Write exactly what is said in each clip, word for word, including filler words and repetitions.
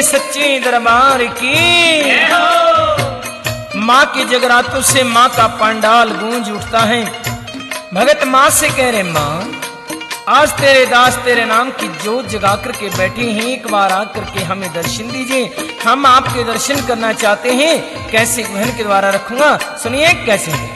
सच्चे दरबार की। माँ की जगरातों से माँ का पंडाल गूंज उठता है। भगत माँ से कह रहे, माँ आज तेरे दास तेरे नाम की जोत जगा करके बैठे हैं, एक बार आकर के हमें दर्शन दीजिए, हम आपके दर्शन करना चाहते हैं। कैसे बहन के द्वारा रखूंगा, सुनिए कैसे है।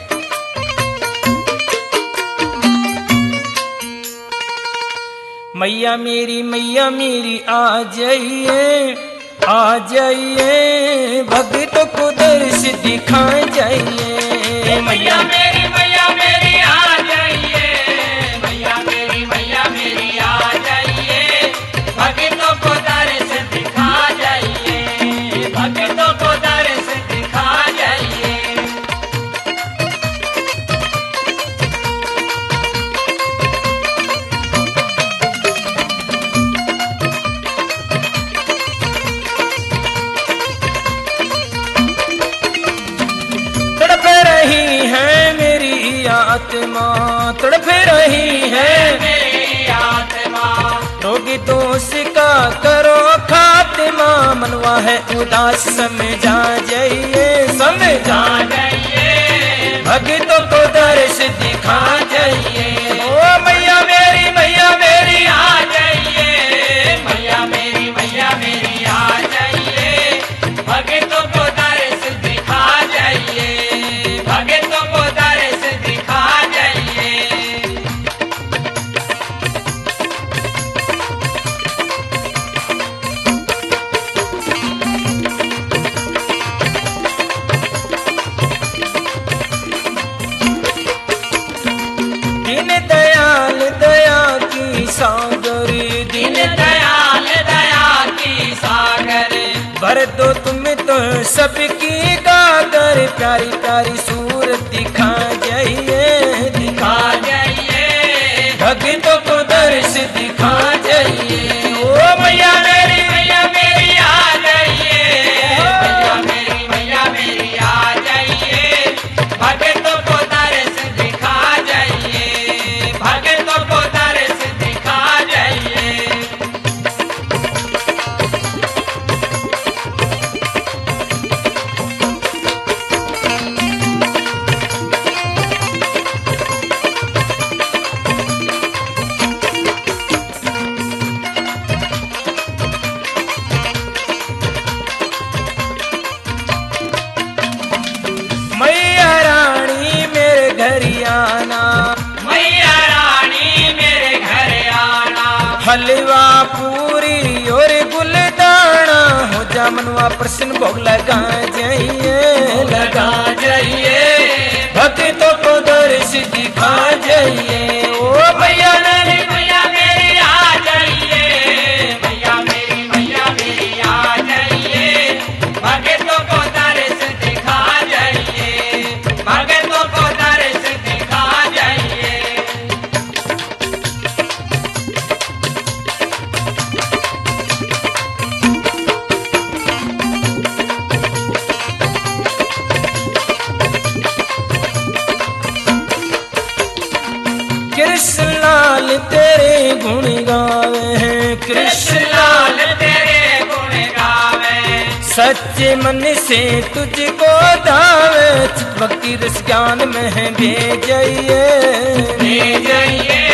मैया मेरी मैया मेरी आ जाइए आ जाइए, भक्तों को दर्श दिखा जाइए। मैया मेरी मैया मेरी आ जाइए, मैया मेरी मैया मेरी आ जाइए, भक्तों को दर्श दिखा जाइए, भक्तों को दर्श दिखा जाइए। आत्मा तड़प रही है मेरी आत्मा, रोगी दोष का करो खात्मा, मनवा है उदास समझा जाइए समझा जाइए, भक्तों को दर्श दिखा जाइए। ओ मैया मेरी मैया मेरी आ जाइए, मैया मेरी मैया मेरी आ जाइए, भक्तों को दर्श दिखा जाइए, भक्तों को दर्श दिखा जाइए। दीन दयाल दया की सागर, दीन दयाल दया की सागर, भर दो तुम तो सबकी गागर, प्यारी प्यारी सूरत दिखा जाइए दिखा जाइए, भक्तों को दर्श दिखा जाइए। ओ मैया मेरी मैया मेरी आ जाइए, मैया मेरी मैया मेरी आ जाइए, भक्तों को दर्श दिखा जाइए, भक्तों को दर्श दिखा जाइए। मैया रानी मेरे घर आना, मैया रानी मेरे घर आना, हलवा पूरी और गुलदाना, हो जा मनवा प्रसन्न भोग लगा जाइए लगा जाइए, भक्तों को दर्श दिखा जाइए। ओ मैया मेरी मैया मेरी आ जाइए, मैया मेरी मैया मेरी आ जाइए, भक्तों को दर्श दिखा जाइए, भक्तों को दर्श दिखा जाइए। कृष्ण लाल तेरे गुण गावे हैं, कृष्ण लाल तेरे गुण गावे, सच्चे मन से तुझको दावे, भक्ति रस ज्ञान में है भेजिए ले जाइए,